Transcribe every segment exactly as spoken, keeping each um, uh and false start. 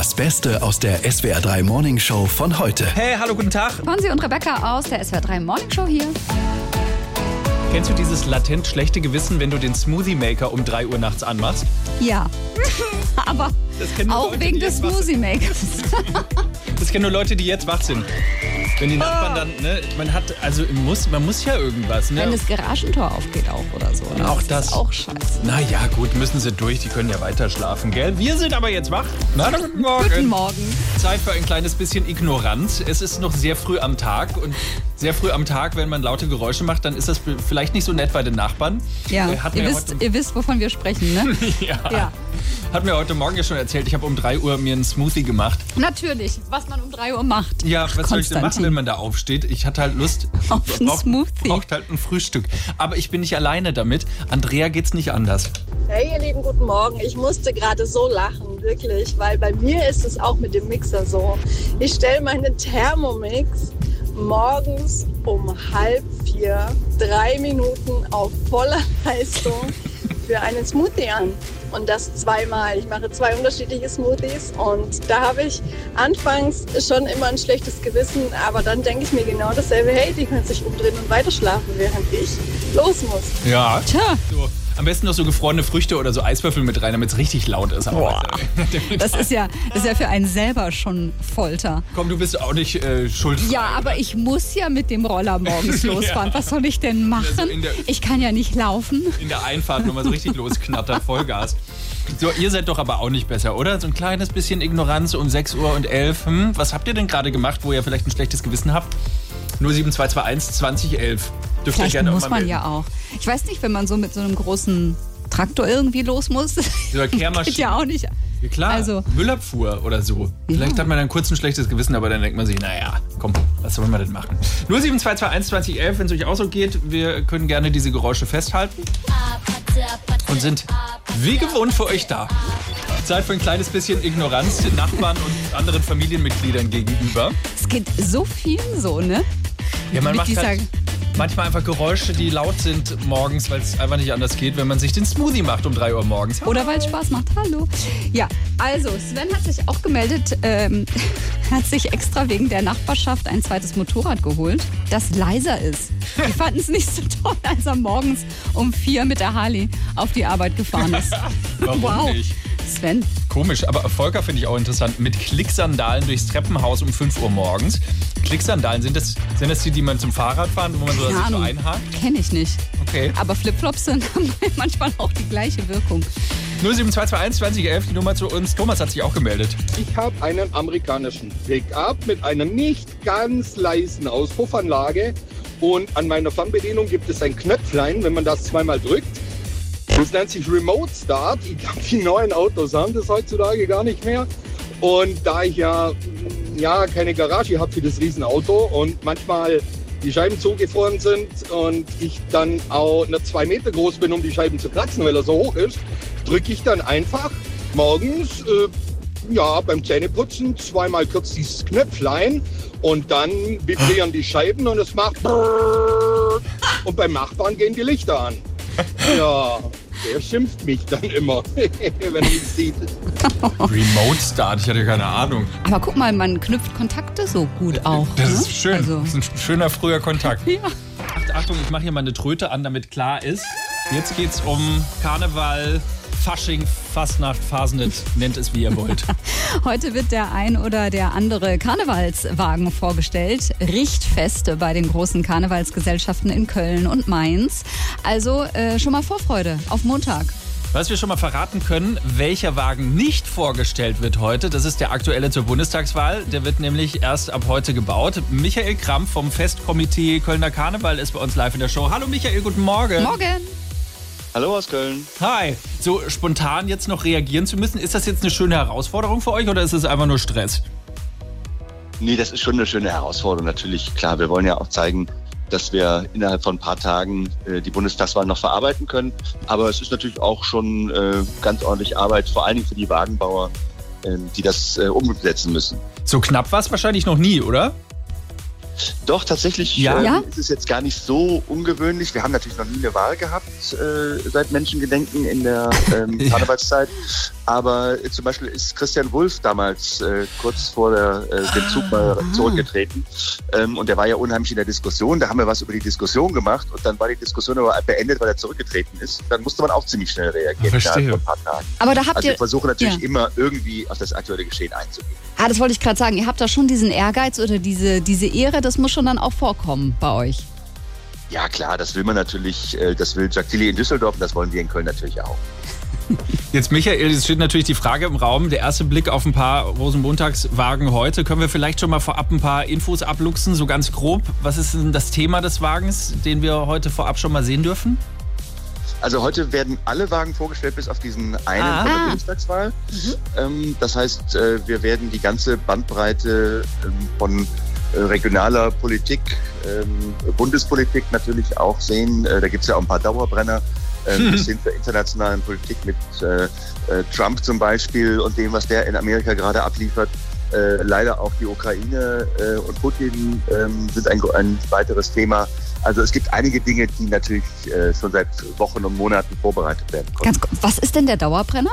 Das Beste aus der S W R drei Morning Show von heute. Hey, hallo, guten Tag. Fonsi und Rebecca aus der S W R drei Morning Show hier. Kennst du dieses latent schlechte Gewissen, wenn du den Smoothie Maker um drei Uhr nachts anmachst? Ja, aber auch Leute, wegen die des jetzt wach sind. Smoothie Makers. Das kennen nur Leute, die jetzt wach sind. Wenn die Nachbarn dann, ne, man hat, also muss, man muss ja irgendwas, ne? Wenn das Garagentor aufgeht auch oder so. Ne? Auch das. das. Ist auch scheiße. Naja, gut, müssen sie durch, die können ja weiter schlafen, gell? Wir sind aber jetzt wach. Na, dann guten Morgen. Guten Morgen. Zeit für ein kleines bisschen Ignoranz. Es ist noch sehr früh am Tag und sehr früh am Tag, wenn man laute Geräusche macht, dann ist das vielleicht nicht so nett bei den Nachbarn. Ja, Äh, hat ihr mir wisst, heute- ihr wisst, wovon wir sprechen, ne? ja. Ja. Hat mir heute Morgen ja schon erzählt, ich habe um drei Uhr mir einen Smoothie gemacht. Natürlich, was man um drei Uhr macht. Ja, was soll ich denn machen, Konstantin. wenn man da aufsteht? Ich hatte halt Lust. Auf einen braucht- Smoothie. Braucht halt ein Frühstück. Aber ich bin nicht alleine damit. Andrea geht's nicht anders. Hey ihr Lieben, guten Morgen. Ich musste gerade so lachen, wirklich, weil bei mir ist es auch mit dem Mixer so. Ich stelle meinen Thermomix morgens um halb vier, drei Minuten auf voller Leistung für einen Smoothie an. Und das zweimal. Ich mache zwei unterschiedliche Smoothies und da habe ich anfangs schon immer ein schlechtes Gewissen, aber dann denke ich mir genau dasselbe. Hey, die können sich umdrehen und weiterschlafen, während ich los muss. Ja. Tja, So, am besten noch so gefrorene Früchte oder so Eiswürfel mit rein, damit es richtig laut ist. Boah. das ist ja, das ist ja für einen selber schon Folter. Komm, du bist auch nicht äh, schuld. Ja, aber ich muss ja mit dem Roller morgens losfahren. Ja. Was soll ich denn machen? Also in der- Ich kann ja nicht laufen. In der Einfahrt nochmal so richtig losknattert, Vollgas. So, ihr seid doch aber auch nicht besser, oder? So ein kleines bisschen Ignoranz um sechs Uhr und elf. Hm? Was habt ihr denn gerade gemacht, wo ihr vielleicht ein schlechtes Gewissen habt? null sieben zwei zwei eins zwanzig elf. Dürft ihr Vielleicht gerne auch muss mal man melden. ja auch. Ich weiß nicht, wenn man so mit so einem großen Traktor irgendwie los muss. Oder Kehrmaschine. Geht ja auch nicht. Ja, klar, Also- Müllabfuhr oder so. Vielleicht hat man dann kurz ein schlechtes Gewissen, aber dann denkt man sich, naja, komm, was soll man denn machen? null sieben zwei zwei eins zwanzig elf, wenn es euch auch so geht, wir können gerne diese Geräusche festhalten und sind wie gewohnt für euch da. Zeit für ein kleines bisschen Ignoranz den Nachbarn und anderen Familienmitgliedern gegenüber. Es geht so vielen so, ne? Ja, man Mit macht dieser- halt manchmal einfach Geräusche, die laut sind morgens, weil es einfach nicht anders geht, wenn man sich den Smoothie macht um drei Uhr morgens. Oder weil es Spaß macht. Hallo. Ja, also Sven hat sich auch gemeldet, ähm, hat sich extra wegen der Nachbarschaft ein zweites Motorrad geholt, das leiser ist. Die fanden es nicht so toll, als er morgens um vier mit der Harley auf die Arbeit gefahren ist. Warum wow. nicht? Sven, Komisch, aber Volker finde ich auch interessant. Mit Klicksandalen durchs Treppenhaus um fünf Uhr morgens. Klicksandalen, sind das, sind das die, die man zum Fahrrad fahren, wo man so, keine sich so Ahnung, einhakt? kenne ich nicht. Okay. Aber Flipflops sind, haben manchmal auch die gleiche Wirkung. null sieben zwei zwei eins zwanzig elf, die Nummer zu uns. Thomas hat sich auch gemeldet. Ich habe einen amerikanischen Pickup mit einer nicht ganz leisen Auspuffanlage und an meiner Fernbedienung gibt es ein Knöpflein, wenn man das zweimal drückt. Das nennt sich Remote Start. Ich glaube, die neuen Autos haben das heutzutage gar nicht mehr. Und da ich ja, ja keine Garage habe für das Riesenauto und manchmal die Scheiben zugefroren sind und ich dann auch nur zwei Meter groß bin, um die Scheiben zu kratzen, weil er so hoch ist, drücke ich dann einfach morgens äh, ja, beim Zähneputzen zweimal kurz dieses Knöpflein und dann vibrieren die Scheiben und es macht brrrr. Und beim Nachbarn gehen die Lichter an. Ja, der schimpft mich dann immer, wenn er mich sieht. Remote Start, ich hatte keine Ahnung. Aber guck mal, man knüpft Kontakte so gut auch. Das ne? ist schön. Also, Das ist ein schöner früher Kontakt. ja. Ach, Achtung, ich mache hier mal eine Tröte an, damit klar ist. Jetzt geht's um Karneval, Fasching, Fastnacht, Fasnet, nennt es wie ihr wollt. Heute wird der ein oder der andere Karnevalswagen vorgestellt. Richtfeste bei den großen Karnevalsgesellschaften in Köln und Mainz. Also äh, schon mal Vorfreude auf Montag. Was wir schon mal verraten können, welcher Wagen nicht vorgestellt wird heute, das ist der aktuelle zur Bundestagswahl. Der wird nämlich erst ab heute gebaut. Michael Krampf vom Festkomitee Kölner Karneval ist bei uns live in der Show. Hallo Michael, guten Morgen. Morgen! Hallo aus Köln. Hi. So spontan jetzt noch reagieren zu müssen, ist das jetzt eine schöne Herausforderung für euch oder ist es einfach nur Stress? Nee, das ist schon eine schöne Herausforderung. Natürlich, klar, wir wollen ja auch zeigen, dass wir innerhalb von ein paar Tagen äh, die Bundestagswahl noch verarbeiten können. Aber es ist natürlich auch schon äh, ganz ordentlich Arbeit, vor allen Dingen für die Wagenbauer, äh, die das äh, umsetzen müssen. So knapp war es wahrscheinlich noch nie, oder? Doch, tatsächlich Ja? äh, Ja? ist es jetzt gar nicht so ungewöhnlich. Wir haben natürlich noch nie eine Wahl gehabt äh, seit Menschengedenken in der ähm, Ja. Karnevalszeit. Aber äh, zum Beispiel ist Christian Wulff damals äh, kurz vor der, äh, dem Zug mal Ah. zurückgetreten. Ähm, und der war ja unheimlich in der Diskussion. Da haben wir was über die Diskussion gemacht und dann war die Diskussion aber beendet, weil er zurückgetreten ist. Dann musste man auch ziemlich schnell reagieren. Verstehe. innerhalb von ein paar Tagen. Aber da habt Also ihr... wir versuchen natürlich ja. immer irgendwie auf das aktuelle Geschehen einzugehen. Ah, das wollte ich gerade sagen. Ihr habt da schon diesen Ehrgeiz oder diese, diese Ehre, das muss schon dann auch vorkommen bei euch. Ja klar, das will man natürlich, äh, das will Jacques Tilly in Düsseldorf und das wollen wir in Köln natürlich auch. Jetzt, Michael, es steht natürlich die Frage im Raum, der erste Blick auf ein paar Rosenmontagswagen heute. Können wir vielleicht schon mal vorab ein paar Infos abluchsen, so ganz grob? Was ist denn das Thema des Wagens, den wir heute vorab schon mal sehen dürfen? Also heute werden alle Wagen vorgestellt, bis auf diesen einen Ah. von der Bundestagswahl. Ähm, das heißt, äh, wir werden die ganze Bandbreite ähm, von äh, regionaler Politik, ähm, Bundespolitik natürlich auch sehen. Äh, da gibt es ja auch ein paar Dauerbrenner. Ähm, bis hin zur internationalen Politik mit äh, äh, Trump zum Beispiel und dem, was der in Amerika gerade abliefert. Äh, leider auch die Ukraine äh, und Putin ähm, sind ein, ein weiteres Thema. Also es gibt einige Dinge, die natürlich äh, schon seit Wochen und Monaten vorbereitet werden konnten. Ganz kurz, was ist denn der Dauerbrenner?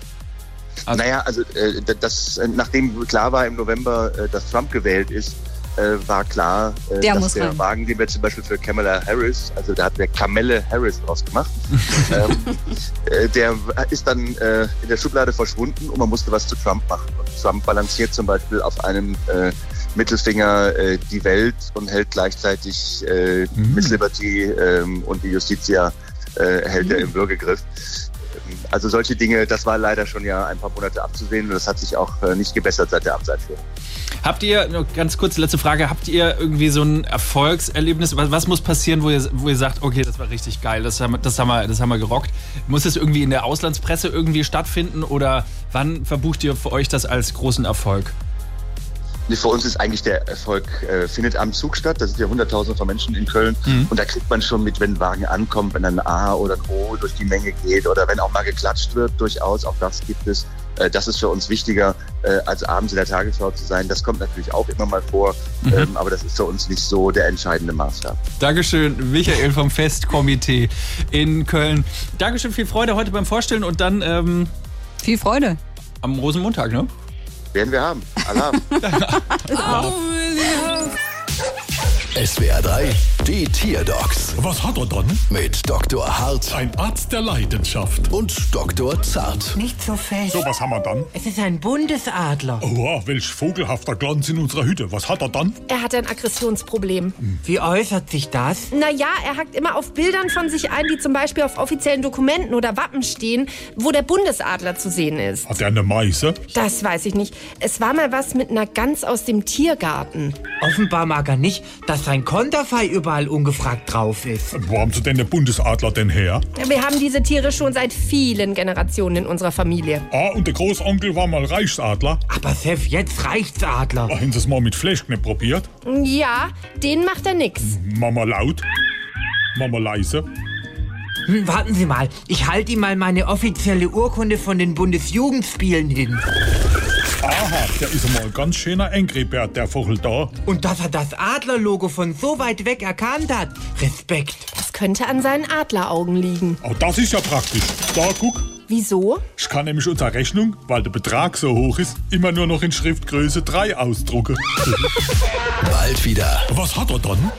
Also- Naja, also äh, das, äh, nachdem klar war im November, äh, dass Trump gewählt ist, äh, war klar, äh, Der dass muss der rein. Wagen, den wir zum Beispiel für Kamala Harris, also da hat der Kamelle Harris draus gemacht, ähm, äh, der ist dann äh, in der Schublade verschwunden und man musste was zu Trump machen. Und Trump balanciert zum Beispiel auf einem äh, Mittelfinger äh, die Welt und hält gleichzeitig äh, Mhm. Miss Liberty ähm, und die Justitia äh, hält er im Würgegriff. Also solche Dinge, das war leider schon ja ein paar Monate abzusehen und das hat sich auch äh, nicht gebessert seit der Amtseinführung. Habt ihr, noch ganz kurz letzte Frage, habt ihr irgendwie so ein Erfolgserlebnis? Was, was muss passieren, wo ihr, wo ihr sagt, okay, das war richtig geil, das haben, wir- das, haben wir, das haben wir gerockt? Muss es irgendwie in der Auslandspresse irgendwie stattfinden oder wann verbucht ihr für euch das als großen Erfolg? Für uns ist eigentlich der Erfolg, äh, findet am Zug statt. Da sind ja Hunderttausende von Menschen in Köln. Mhm. Und da kriegt man schon mit, wenn ein Wagen ankommt, wenn ein A oder ein O durch die Menge geht oder wenn auch mal geklatscht wird, durchaus, auch das gibt es. Äh, das ist für uns wichtiger, äh, als abends in der Tagesschau zu sein. Das kommt natürlich auch immer mal vor, Mhm. ähm, aber das ist für uns nicht so der entscheidende Maßstab. Dankeschön, Michael vom Festkomitee in Köln. Dankeschön, viel Freude heute beim Vorstellen und dann ähm, Viel Freude. am Rosenmontag, ne? Werden wir haben. Alarm. S W R drei, die Tierdocs Was hat er dann? mit Doktor Hart Ein Arzt der Leidenschaft. und Doktor Zart. Nicht so fest. So, was haben wir dann? Es ist ein Bundesadler. Oha, welch vogelhafter Glanz in unserer Hütte. Was hat er dann? Er hat ein Aggressionsproblem. Wie äußert sich das? Naja, er hackt immer auf Bildern von sich ein, die zum Beispiel auf offiziellen Dokumenten oder Wappen stehen, wo der Bundesadler zu sehen ist. Hat er eine Meise? Das weiß ich nicht. Es war mal was mit einer Gans aus dem Tiergarten. Offenbar mag er nicht, dass sein Konterfei überall ungefragt drauf ist. Wo haben Sie denn den Bundesadler denn her? Wir haben diese Tiere schon seit vielen Generationen in unserer Familie. Ah, und der Großonkel war mal Reichsadler. Aber Sef, jetzt reicht's, Adler. Haben Sie es mal mit Fleischknepp probiert? Ja, den macht er nix. Mama laut. Mama leise. Hm, warten Sie mal, ich halte ihm mal meine offizielle Urkunde von den Bundesjugendspielen hin. Aha, der ist mal ein ganz schöner Engribert, der Vogel da. Und dass er das Adlerlogo von so weit weg erkannt hat. Respekt. Das könnte an seinen Adleraugen liegen. Oh, das ist ja praktisch. Da, guck. Wieso? Ich kann nämlich unsere Rechnung, weil der Betrag so hoch ist, immer nur noch in Schriftgröße drei ausdrucken. Bald wieder. Was hat er dann?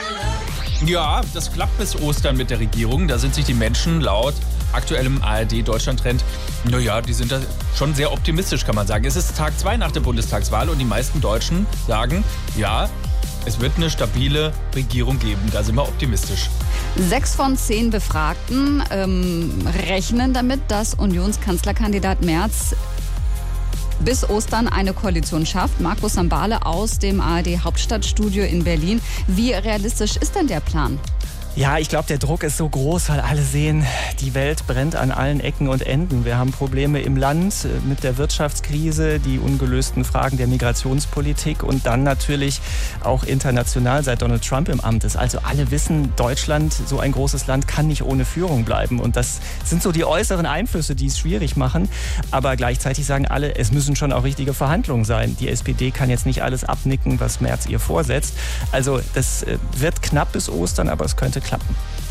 Ja, das klappt bis Ostern mit der Regierung. Da sind sich die Menschen laut aktuellem A R D-Deutschland-Trend, naja, die sind da schon sehr optimistisch, kann man sagen. Es ist Tag zwei nach der Bundestagswahl und die meisten Deutschen sagen, ja, es wird eine stabile Regierung geben. Da sind wir optimistisch. Sechs von zehn Befragten ähm, rechnen damit, dass Unionskanzlerkandidat Merz bis Ostern eine Koalition schafft. Markus Sambale aus dem A R D-Hauptstadtstudio in Berlin. Wie realistisch ist denn der Plan? Ja, ich glaube, der Druck ist so groß, weil alle sehen, die Welt brennt an allen Ecken und Enden. Wir haben Probleme im Land mit der Wirtschaftskrise, die ungelösten Fragen der Migrationspolitik und dann natürlich auch international, seit Donald Trump im Amt ist. Also alle wissen, Deutschland, so ein großes Land, kann nicht ohne Führung bleiben. Und das sind so die äußeren Einflüsse, die es schwierig machen. Aber gleichzeitig sagen alle, es müssen schon auch richtige Verhandlungen sein. Die S P D kann jetzt nicht alles abnicken, was Merz ihr vorsetzt. Also das wird knapp bis Ostern, aber es könnte klappen.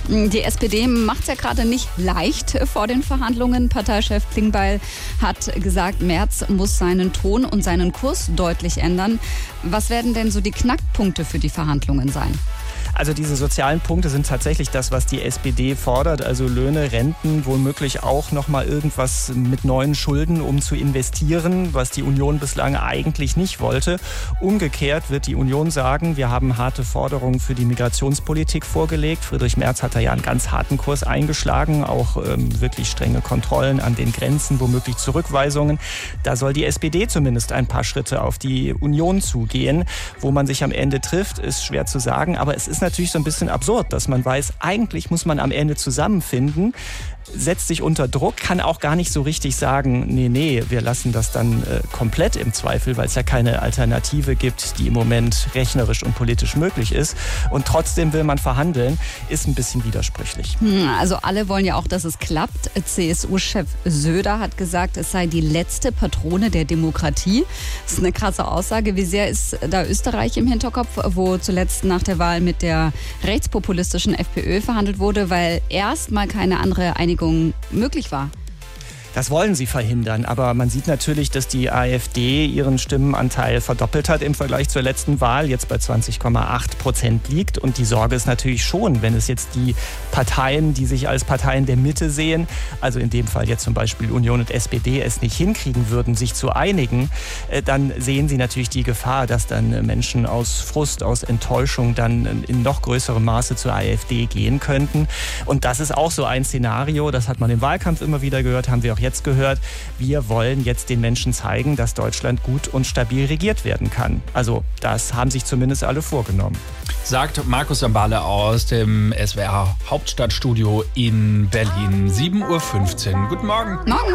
Die S P D macht es ja gerade nicht leicht vor den Verhandlungen. Parteichef Klingbeil hat gesagt, Merz muss seinen Ton und seinen Kurs deutlich ändern. Was werden denn so die Knackpunkte für die Verhandlungen sein? Also diese sozialen Punkte sind tatsächlich das, was die S P D fordert. Also Löhne, Renten, womöglich auch nochmal irgendwas mit neuen Schulden, um zu investieren, was die Union bislang eigentlich nicht wollte. Umgekehrt wird die Union sagen, wir haben harte Forderungen für die Migrationspolitik vorgelegt. Friedrich Merz hat da ja einen ganz harten Kurs eingeschlagen, auch ähm, wirklich strenge Kontrollen an den Grenzen, womöglich Zurückweisungen. Da soll die S P D zumindest ein paar Schritte auf die Union zugehen. Wo man sich am Ende trifft, ist schwer zu sagen, aber es ist natürlich so ein bisschen absurd, dass man weiß, eigentlich muss man am Ende zusammenfinden, setzt sich unter Druck, kann auch gar nicht so richtig sagen, nee, nee, wir lassen das dann äh, komplett im Zweifel, weil es ja keine Alternative gibt, die im Moment rechnerisch und politisch möglich ist. Und trotzdem will man verhandeln, ist ein bisschen widersprüchlich. Also alle wollen ja auch, dass es klappt. C S U-Chef Söder hat gesagt, es sei die letzte Patrone der Demokratie. Das ist eine krasse Aussage. Wie sehr ist da Österreich im Hinterkopf, wo zuletzt nach der Wahl mit der rechtspopulistischen FPÖ verhandelt wurde, weil erstmal keine andere Einigung möglich war? Das wollen sie verhindern, aber man sieht natürlich, dass die AfD ihren Stimmenanteil verdoppelt hat im Vergleich zur letzten Wahl, jetzt bei zwanzig Komma acht Prozent liegt. Und die Sorge ist natürlich schon, wenn es jetzt die Parteien, die sich als Parteien der Mitte sehen, also in dem Fall jetzt zum Beispiel Union und S P D, es nicht hinkriegen würden, sich zu einigen, dann sehen sie natürlich die Gefahr, dass dann Menschen aus Frust, aus Enttäuschung dann in noch größerem Maße zur AfD gehen könnten. Und das ist auch so ein Szenario, das hat man im Wahlkampf immer wieder gehört, haben wir auch jetzt gehört, wir wollen jetzt den Menschen zeigen, dass Deutschland gut und stabil regiert werden kann. Also das haben sich zumindest alle vorgenommen. Sagt Markus Sambale aus dem S W R Hauptstadtstudio in Berlin. sieben Uhr fünfzehn. Guten Morgen. Morgen.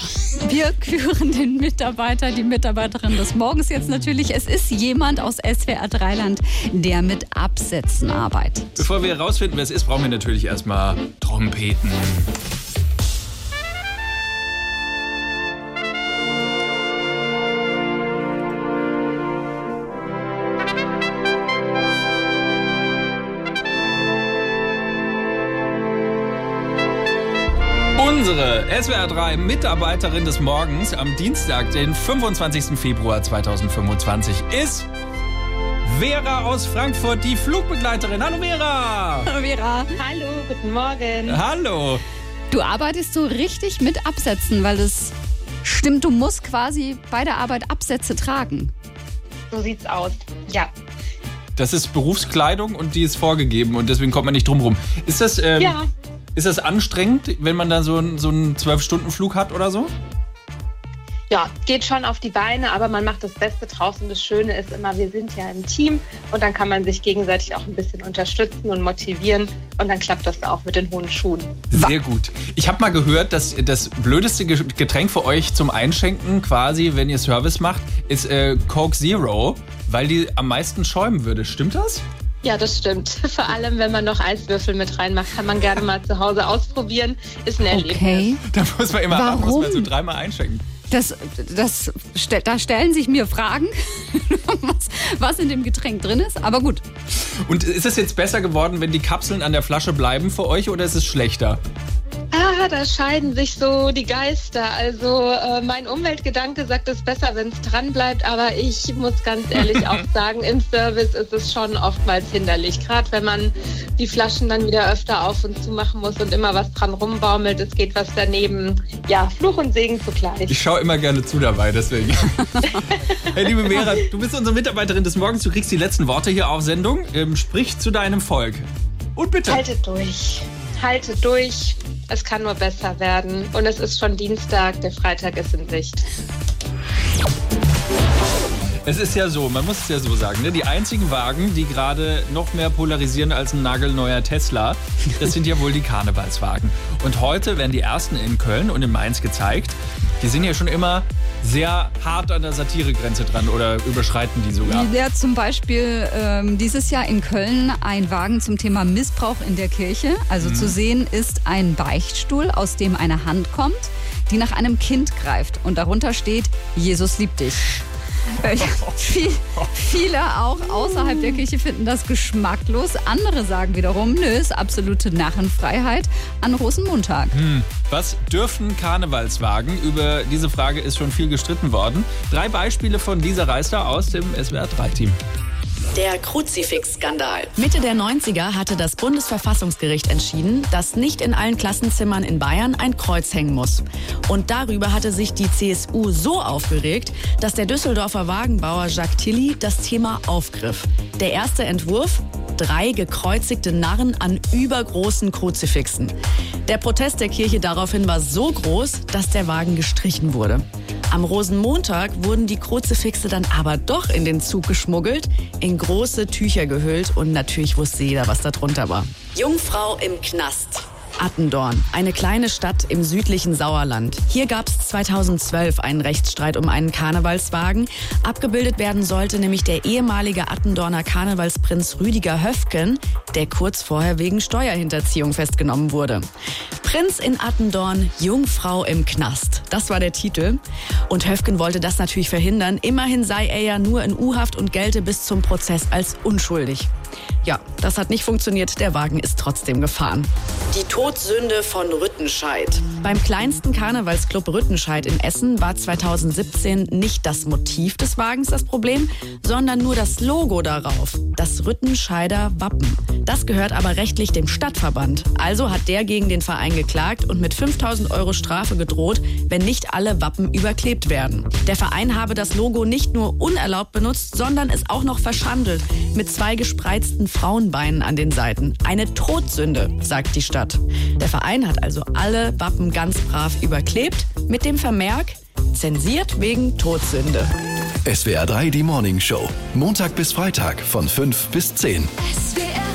Wir küren den Mitarbeiter, die Mitarbeiterin des Morgens jetzt natürlich. Es ist jemand aus S W R Dreiland, der mit Absätzen arbeitet. Bevor wir herausfinden, wer es ist, brauchen wir natürlich erstmal Trompeten. Unsere S W R drei Mitarbeiterin des Morgens am Dienstag, den fünfundzwanzigsten Februar zweitausendfünfundzwanzig, ist Vera aus Frankfurt, die Flugbegleiterin. Hallo Vera! Hallo Vera! Hallo, guten Morgen. Hallo! Du arbeitest so richtig mit Absätzen, weil es stimmt, du musst quasi bei der Arbeit Absätze tragen. So sieht's aus, ja. Das ist Berufskleidung und die ist vorgegeben und deswegen kommt man nicht drum rum. Ist das... Ähm, ja. Ist das anstrengend, wenn man da so einen, so einen zwölf-Stunden-Flug hat oder so? Ja, geht schon auf die Beine, aber man macht das Beste draus. Und das Schöne ist immer, wir sind ja ein Team und dann kann man sich gegenseitig auch ein bisschen unterstützen und motivieren und dann klappt das auch mit den hohen Schuhen. Sehr gut. Ich habe mal gehört, dass das blödeste Getränk für euch zum Einschenken quasi, wenn ihr Service macht, ist äh, Coke Zero, weil die am meisten schäumen würde. Stimmt das? Ja, das stimmt. Vor allem, wenn man noch Eiswürfel mit reinmacht, kann man gerne mal zu Hause ausprobieren. Ist ein Erlebnis. Okay. Da muss man immer Warum? ab, muss man so dreimal einschenken. Das, das, da stellen sich mir Fragen, was, was in dem Getränk drin ist, aber gut. Und ist es jetzt besser geworden, wenn die Kapseln an der Flasche bleiben für euch oder ist es schlechter? Ah, da scheiden sich so die Geister. Also äh, mein Umweltgedanke sagt, es ist besser, wenn es dran bleibt. Aber ich muss ganz ehrlich auch sagen, im Service ist es schon oftmals hinderlich. Gerade wenn man die Flaschen dann wieder öfter auf und zu machen muss und immer was dran rumbaumelt, es geht was daneben. Ja, Fluch und Segen zugleich. Ich schaue immer gerne zu dabei, deswegen. Hey, liebe Vera, du bist unsere Mitarbeiterin des Morgens. Du kriegst die letzten Worte hier auf Sendung. Ähm, sprich zu deinem Volk. Und bitte. Haltet durch. Haltet durch. Es kann nur besser werden. Und es ist schon Dienstag, der Freitag ist in Sicht. Es ist ja so, man muss es ja so sagen, ne? Die einzigen Wagen, die gerade noch mehr polarisieren als ein nagelneuer Tesla, das sind ja wohl die Karnevalswagen. Und heute werden die ersten in Köln und in Mainz gezeigt. Die sind ja schon immer sehr hart an der Satiregrenze dran oder überschreiten die sogar. Ja, zum Beispiel ähm, dieses Jahr in Köln ein Wagen zum Thema Missbrauch in der Kirche. Also mhm. zu sehen ist ein Beichtstuhl, aus dem eine Hand kommt, die nach einem Kind greift. Und darunter steht, Jesus liebt dich. Viel, viele auch außerhalb der Kirche finden das geschmacklos. Andere sagen wiederum, nö, ist absolute Narrenfreiheit an Rosenmontag. Hm. Was dürfen Karnevalswagen? Über diese Frage ist schon viel gestritten worden. Drei Beispiele von Lisa Reister aus dem S W R drei Team. Der Kruzifix-Skandal. Mitte der neunziger hatte das Bundesverfassungsgericht entschieden, dass nicht in allen Klassenzimmern in Bayern ein Kreuz hängen muss. Und darüber hatte sich die C S U so aufgeregt, dass der Düsseldorfer Wagenbauer Jacques Tilly das Thema aufgriff. Der erste Entwurf? Drei gekreuzigte Narren an übergroßen Kruzifixen. Der Protest der Kirche daraufhin war so groß, dass der Wagen gestrichen wurde. Am Rosenmontag wurden die Kruzifixe dann aber doch in den Zug geschmuggelt, in große Tücher gehüllt und natürlich wusste jeder, was da drunter war. Jungfrau im Knast. Attendorn, eine kleine Stadt im südlichen Sauerland. Hier gab es zweitausendzwölf einen Rechtsstreit um einen Karnevalswagen. Abgebildet werden sollte nämlich der ehemalige Attendorner Karnevalsprinz Rüdiger Höfken, der kurz vorher wegen Steuerhinterziehung festgenommen wurde. Prinz in Attendorn, Jungfrau im Knast. Das war der Titel. Und Höfken wollte das natürlich verhindern. Immerhin sei er ja nur in U-Haft und gelte bis zum Prozess als unschuldig. Ja, das hat nicht funktioniert. Der Wagen ist trotzdem gefahren. Die Todsünde von Rüttenscheid. Beim kleinsten Karnevalsclub Rüttenscheid in Essen war zweitausendsiebzehn nicht das Motiv des Wagens das Problem, sondern nur das Logo darauf, das Rüttenscheider Wappen. Das gehört aber rechtlich dem Stadtverband. Also hat der gegen den Verein geklagt und mit fünftausend Euro Strafe gedroht, wenn nicht alle Wappen überklebt werden. Der Verein habe das Logo nicht nur unerlaubt benutzt, sondern es auch noch verschandelt mit zwei gespreizten Frauenbeinen an den Seiten. Eine Todsünde, sagt die Stadt. Der Verein hat also alle Wappen ganz brav überklebt mit dem Vermerk, zensiert wegen Todsünde. S W R drei, die Morning Show. Montag bis Freitag von fünf bis zehn. S W R